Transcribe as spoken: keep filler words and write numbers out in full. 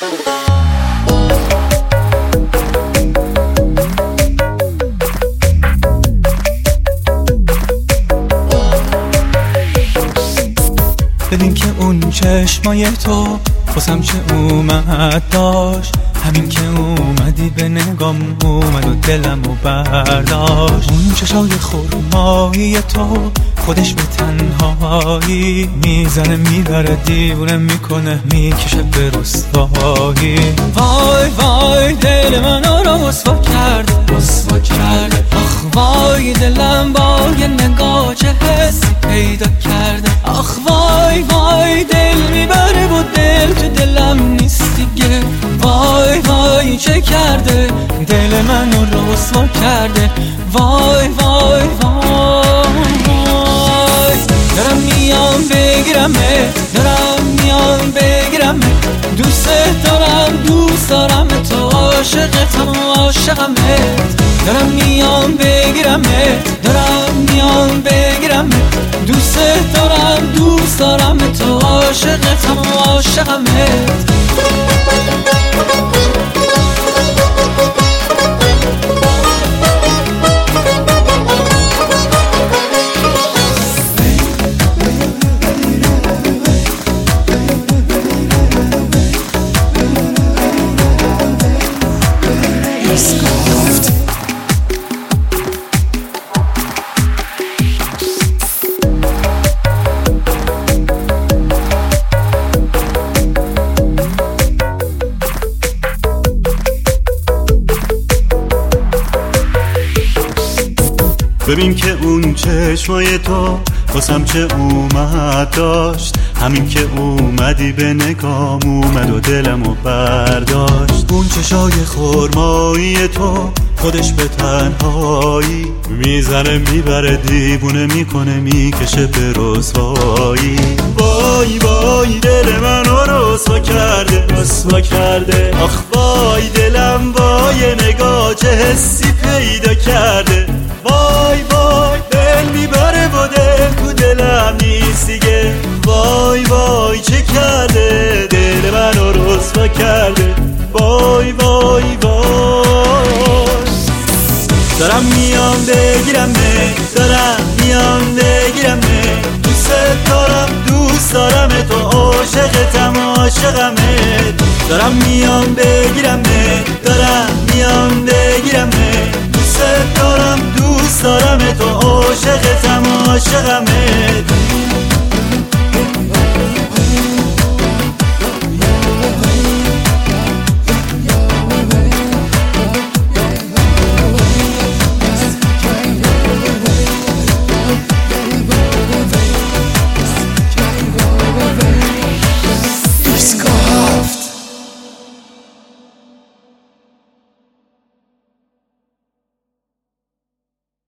ببین که اون چشمای تو واسم چه اومد داشت، همین که اومدی به نگام اومد و دلمو برداشت. اون چشای خرمایی تو خودش به تنهایی میزنه میبره دیوونه میکنه میکشه به رسوایی. وای وای دل منو رو رسوا کرده رسوا کرده، آخ وای دلم با یه نگاه چه حسی پیدا کرده. آخ وای وای دل میبره و دل تو دلم نیست دیگه. وای وای چه کرده دل منو رو رسوا کرده. وای وای وای دارم میام بگیرمت، دارم میام بگیرمت، دوست دارم دوست دارم تو، عاشقتم عاشقمت. دارم میام بگیرمت، دارم میام بگیرمت، دوست دارم دوست دارم تو، عاشقتم عاشقمت. ببین که اون چشمای تو واسم چه اومد داشت، همین که اومدی به نگام اومد و دلمو برداشت. اون چشای خرمایی تو خودش به تنهایی میزنه میبره دیوونه میکنه میکشه به رسوایی. وای وای دل منو رسوا کرده رسوا کرده، آخ وای دلم با یه نگاه چه حسی پیدا کرده. وای وای دل میبره و دل تو دلم نیست دیگه. وای وای چه کرده دل منو رسوا کرده. وای وای وای دارم میام بگیرمت، دارم میام بگیرمت، دوست دارم دوست دارم تو، عاشقتم عاشقمت. دارم میام بگیرمت، دارم میام بگیرمت، دوست دارم دوست دارم تو، عاشقتم عاشقمت.